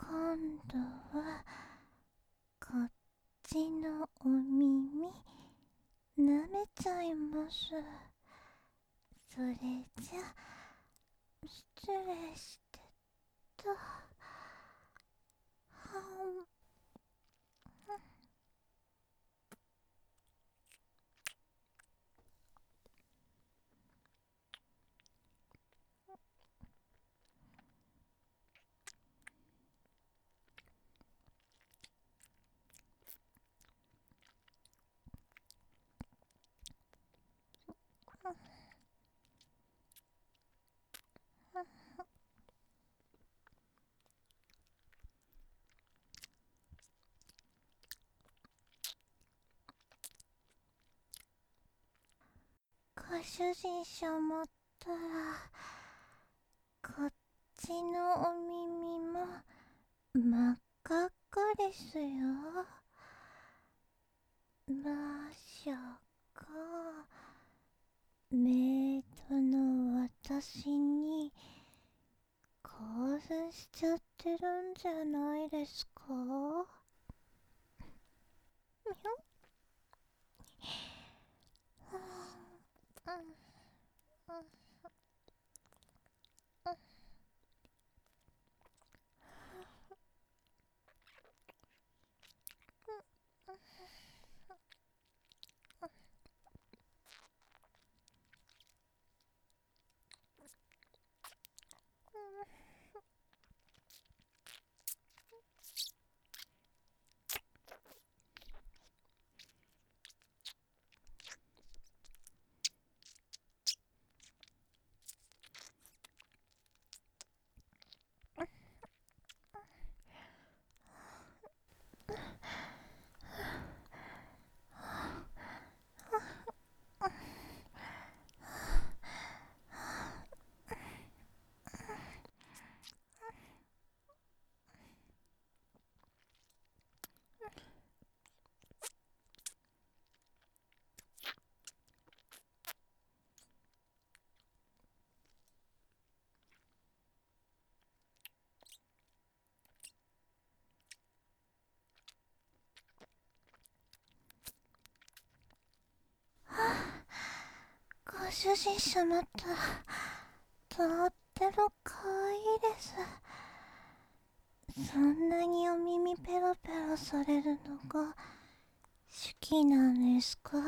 今度はこっちのお耳舐めちゃいます。それじゃ失礼してと。ご主人様ったらこっちのお耳も真っ赤っかですよ。まさかメイドの私に興奮しちゃってるんじゃないですか？みょご主人様ととっても可愛いです。そんなにお耳ペロペロされるのが好きなんですか？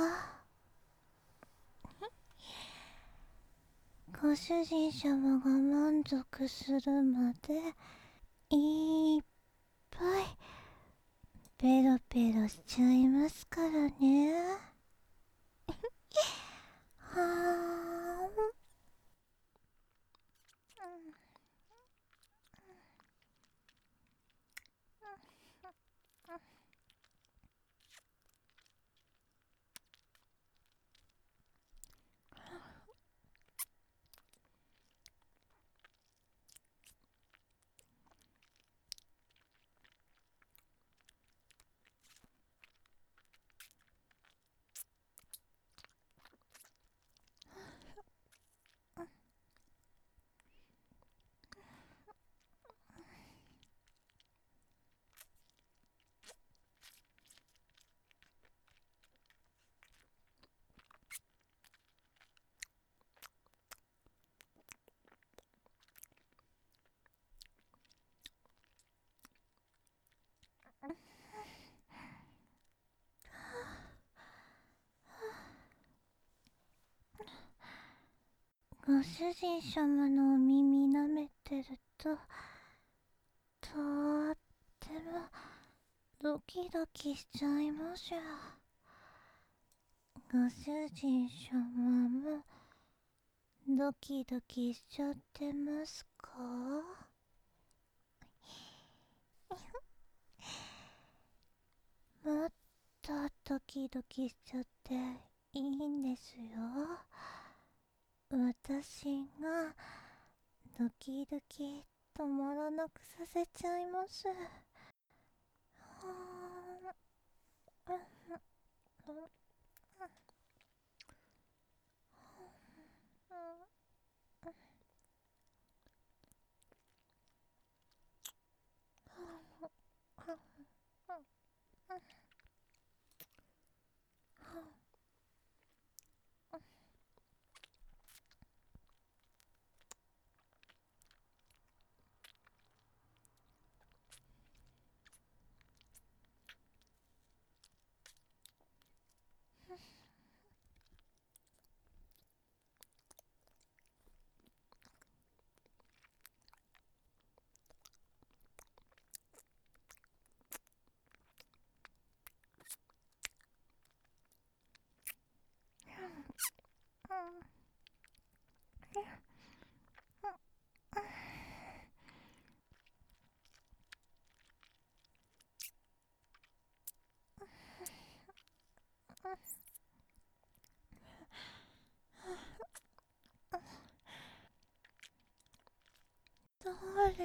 ご主人様が満足するまでいっぱいペロペロしちゃいますからね。はーん。ご主人様のお耳舐めてるととってもドキドキしちゃいますよ。ご主人様もドキドキしちゃってますか？もっとドキドキしちゃっていいんですよ。私がドキドキ止まらなくさせちゃいます。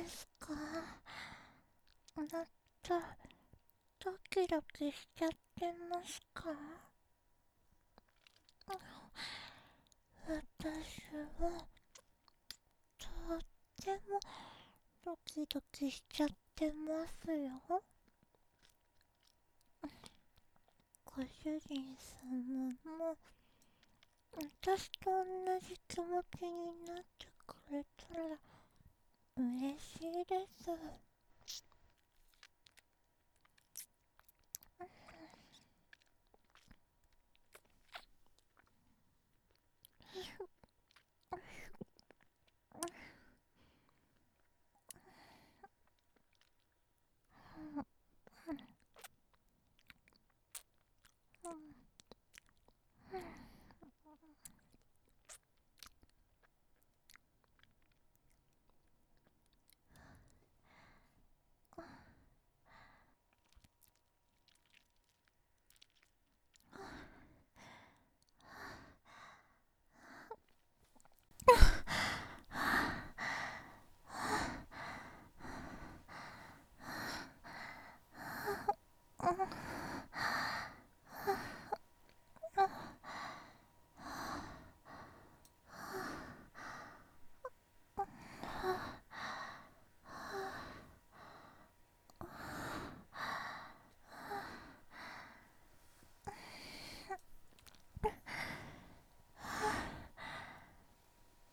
ですか？だってドキドキしちゃってますか？私はとってもドキドキしちゃってますよ。ご主人様も私と同じ気持ちになってくれたら嬉しいです。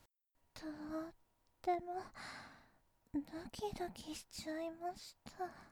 とってもドキドキしちゃいました。